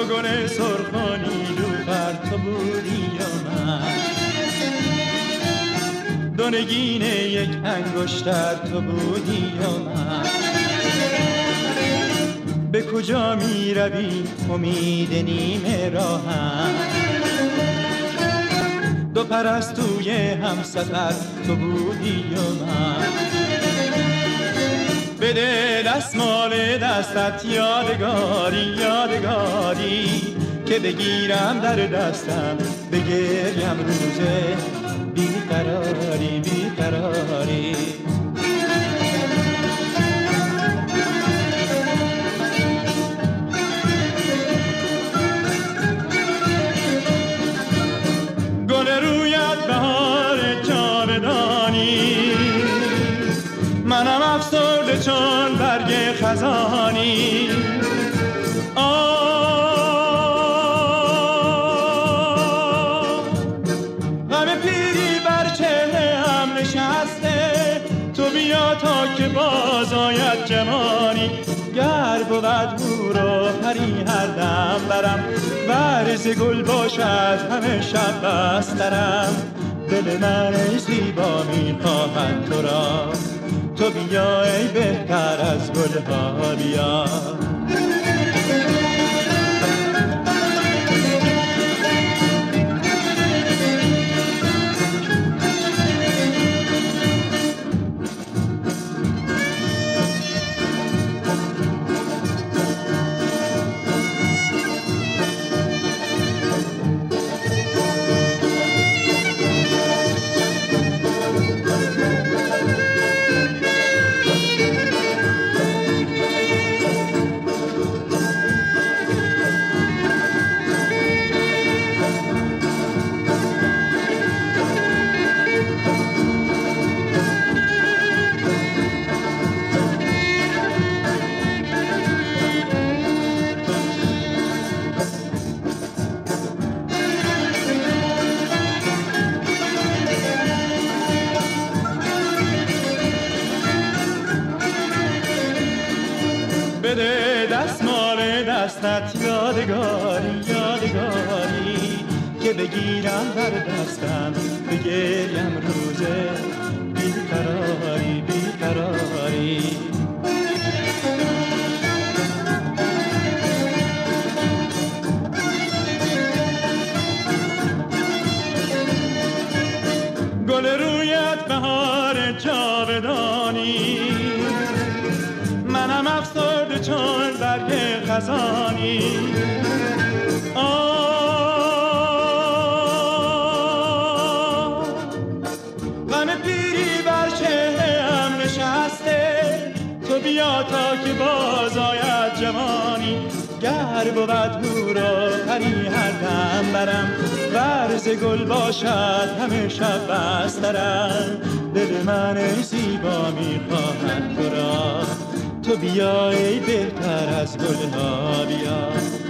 تو گل سرخانی لوفر تو بودی یا من، دو نگین یک انگشتر تو بودی یا من. به کجا می روی امید نیمه راهم، دو پرستوی همسفر تو بودی یا من. بده دستمال دستت یادگاری یادگاری، که بگیرم در دستم بگریم روزه بیقراری بیقراری. گل رویت بهار جاودانی، منم افسرده چون برگ خزانی. غم پیری بر چهره هم نشسته، تو بیا تا که باز آید جوانی. گر بود هورا پری هر دم برم، ورز گل باشد همه شب بسترم. دل من ای زیبا می خواهد تو را، تو بیا ای بهتر از گلها بیا. بده دستمال دستت یادگاری یادگاری، که بگیرم در دستم بگریم روزه بیقراری بیقراری. گل رویت بهار جاودانی، منم افسرده چون برگ خزانی. غم پیری بر چهره هم نشسته، تو بیا تا که باز آید جوانی. گر بود هورا پری هر دم برم، ورز گل باشد همه شب بسترم. دل من ای زیبا می خواهد تو را، تو بیا ای بهتر از گلها بیا.